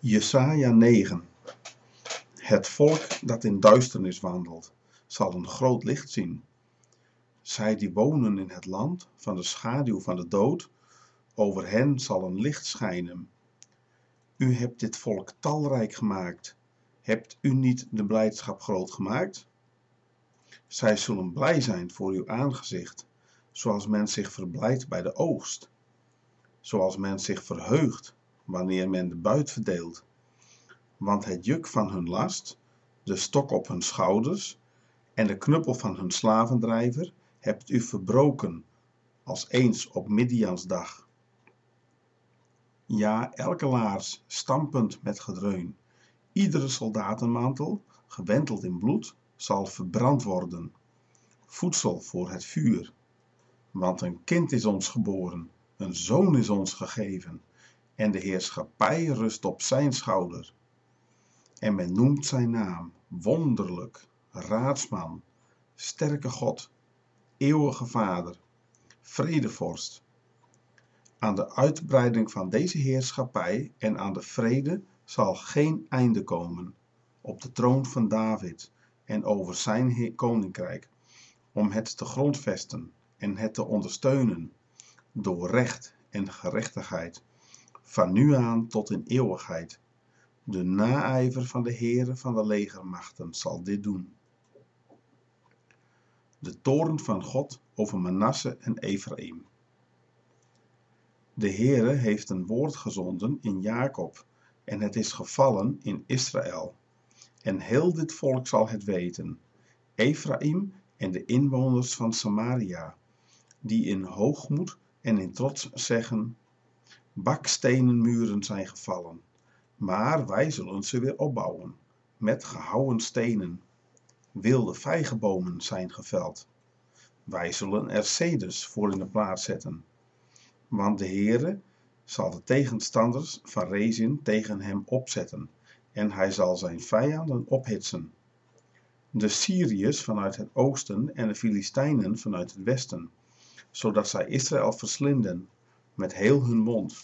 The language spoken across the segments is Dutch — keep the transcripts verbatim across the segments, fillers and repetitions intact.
Jesaja negen. Het volk dat in duisternis wandelt, zal een groot licht zien. Zij die wonen in het land van de schaduw van de dood, over hen zal een licht schijnen. U hebt dit volk talrijk gemaakt. Hebt u niet de blijdschap groot gemaakt? Zij zullen blij zijn voor uw aangezicht, zoals men zich verblijdt bij de oogst. Zoals men zich verheugt wanneer men de buit verdeelt. Want het juk van hun last, de stok op hun schouders en de knuppel van hun slavendrijver hebt u verbroken, als eens op Midians dag. Ja, elke laars stampend met gedreun, iedere soldatenmantel, gewenteld in bloed, zal verbrand worden. Voedsel voor het vuur. Want een kind is ons geboren, een zoon is ons gegeven, en de heerschappij rust op zijn schouder. En men noemt zijn naam wonderlijk, raadsman, sterke God, eeuwige Vader, vredevorst. Aan de uitbreiding van deze heerschappij en aan de vrede zal geen einde komen, op de troon van David en over zijn koninkrijk, om het te grondvesten en het te ondersteunen, door recht en gerechtigheid, van nu aan tot in eeuwigheid. De naijver van de Heere van de legermachten zal dit doen. De toorn van God over Manasse en Ephraim. De Heere heeft een woord gezonden in Jacob, en het is gevallen in Israël. En heel dit volk zal het weten, Ephraim en de inwoners van Samaria, die in hoogmoed en in trots zeggen, bakstenen muren zijn gevallen, maar wij zullen ze weer opbouwen, met gehouwen stenen. Wilde vijgenbomen zijn geveld. Wij zullen er ceders voor in de plaats zetten. Want de Heere zal de tegenstanders van Rezin tegen hem opzetten, en hij zal zijn vijanden ophitsen. De Syriërs vanuit het oosten en de Filistijnen vanuit het westen, zodat zij Israël verslinden met heel hun mond.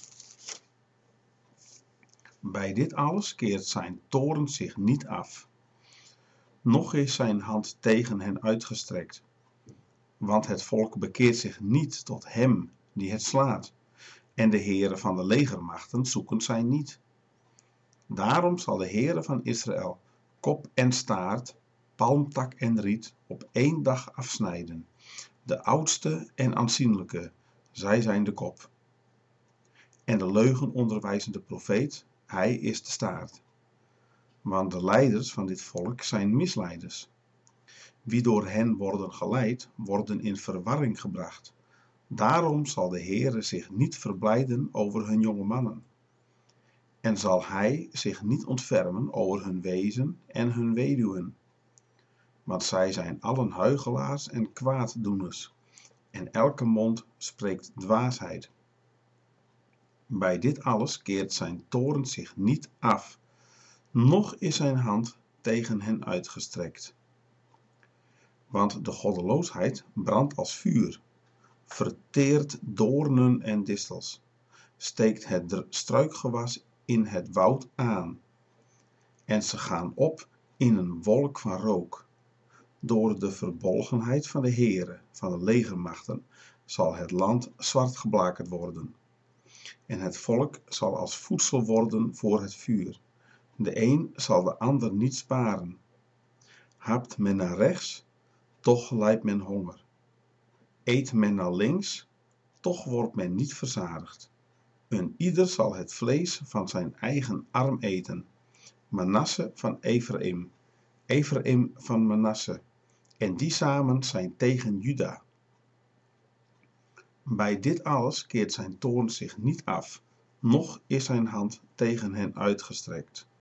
Bij dit alles keert zijn toorn zich niet af, noch is zijn hand tegen hen uitgestrekt. Want het volk bekeert zich niet tot hem die het slaat, en de Heere van de legermachten zoeken zij niet. Daarom zal de Heere van Israël kop en staart, palmtak en riet op één dag afsnijden. De oudste en aanzienlijke, zij zijn de kop. En de leugenonderwijzende profeet, hij is de staart. Want de leiders van dit volk zijn misleiders. Wie door hen worden geleid, worden in verwarring gebracht. Daarom zal de Heere zich niet verblijden over hun jonge mannen. En zal hij zich niet ontfermen over hun wezen en hun weduwen. Want zij zijn allen huichelaars en kwaaddoeners. En elke mond spreekt dwaasheid. Bij dit alles keert zijn toorn zich niet af, noch is zijn hand tegen hen uitgestrekt. Want de goddeloosheid brandt als vuur, verteert doornen en distels, steekt het struikgewas in het woud aan, en ze gaan op in een wolk van rook. Door de verbolgenheid van de Heere van de legermachten zal het land zwart geblakerd worden, en het volk zal als voedsel worden voor het vuur. De een zal de ander niet sparen. Hapt men naar rechts, toch lijdt men honger. Eet men naar links, toch wordt men niet verzadigd. Een ieder zal het vlees van zijn eigen arm eten. Manasse van Ephraim, Ephraim van Manasse, en die samen zijn tegen Juda. Bij dit alles keert zijn toorn zich niet af, noch is zijn hand tegen hen uitgestrekt.